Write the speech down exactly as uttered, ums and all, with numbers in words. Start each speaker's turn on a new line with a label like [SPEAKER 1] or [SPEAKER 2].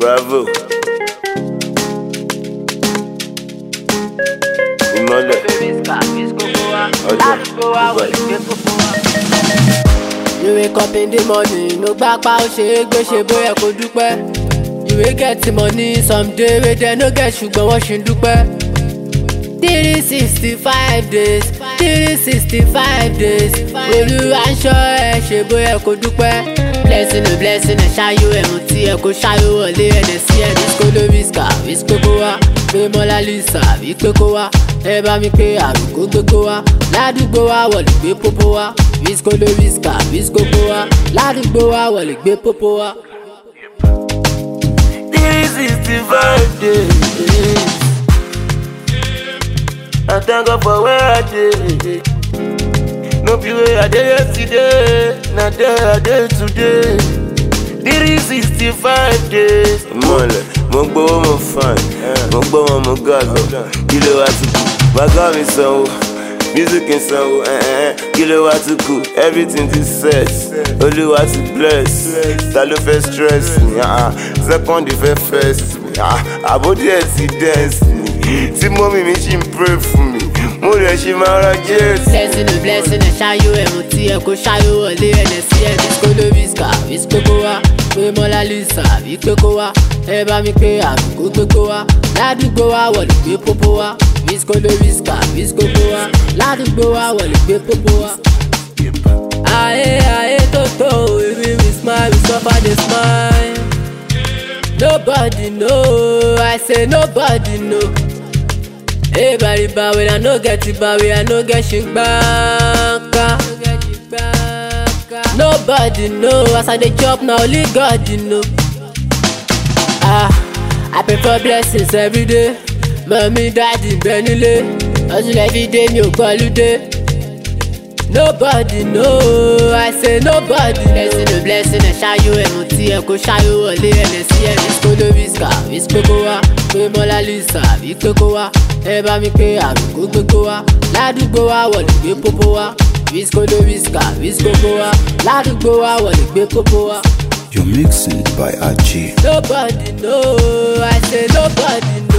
[SPEAKER 1] Bravo. Ìmọ̀lẹ̀.
[SPEAKER 2] You wake up in the morning, no gbá pa ó ṣe é gbé ṣe bóyá kó dúpẹ́. You will get the money someday wey dem no get ṣùgbọ́n wọ́n ṣì ń dúpẹ́. three sixty five days, three sixty five days, Olúwa ń ṣọ́ ẹ ṣe bóyá kó dúpẹ́. Blessing o blessing ẹ ṣáyó ẹ̀mú tí ẹ kó ṣáyó wọlé ẹ̀dẹ̀ sí ẹ̀ disco ló wíṣkà wíṣkó kó wá. Pé Mọ́lá Lisa àbí pé kó wá. Ẹ bá mi pé àrùn kó gbé kó wá. Ládùúgbò wa wọ̀lì gbé pópó wá. Wíṣkó ló wíṣkà wíṣkó kó wá. Ládùúgbò wa wọ̀lì gbé pópó wá.
[SPEAKER 1] three sixty five days. I thank God for where I dey. No be where I dey yesterday, na there I dey today. three sixty five days. Mọ̀lẹ̀, mo gbowó mo fine, mo gbọ́ wọn mo gàgọ̀. Kí ló wá ti kù? Bàgá mi sanwó, music ń sanwó. Kí ló wá ti kù? Everything ti set, Olúwa ti bless. Ta ló fẹ́ stress mi? Second fẹ́ first mi. Àbódì ẹ̀ ti dance mi. Tí mọ́mí mi ṣì ń pray fún mi, mo rẹ̀ ṣe máa ra jẹ́ẹ̀sì.
[SPEAKER 2] Blessing o blessing ẹ ṣáyó ẹ̀mú tí ẹ kó ṣáyó wọlé ẹ̀dẹ̀ sí ẹ̀ disco ló wíṣkà wíṣkó kó wá. Pé Mọ́lá Lisa àbí pé kó wá. Ẹ bá mi pé àrùn kó gbé kó wá. Ládùúgbò wa wọ̀lì gbé pópó wá. Wíṣkó ló wíṣkà wíṣkó kó wá. Ládùúgbò wa wọ̀lì gbé pópó wá. Ayé ayé tó tó èmi we smile we suffer dey smile. Nobody know, I say nobody know. Hey bariba when I no get it bawe, I no get shigbaka. Nobody know, as I dey chop na only God you know. Ah, I pray for blessings every day. Mommy, daddy, Benile, hustle every day, mi ò gbọ́lúdé. Nobody know, I say nobody. Blessing o blessing ẹ ṣáyó ẹ̀mú tí ẹ kó ṣáyó wọlé ẹ̀dẹ̀ sí ẹ̀ disco ló wíṣkà wíṣkó kó wá. Pé Mọ́lá Lisa àbí pé kó wá. Ẹ bá mi pé àrùn kó gbé kó wá. Ládùúgbò wa wọ̀lì gbé pópó wá. Wíṣkó ló wíṣkà wíṣkó kó wá. Ládùúgbò wa wọ̀lì gbé pópó wá.
[SPEAKER 3] You're mixing by Aji.
[SPEAKER 2] Nobody know, I say nobody know.